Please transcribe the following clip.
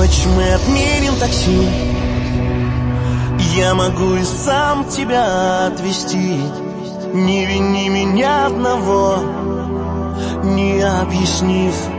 ночь мы отменим такси. Я могу и сам тебя отвезти. Не вини меня одного, не объяснив.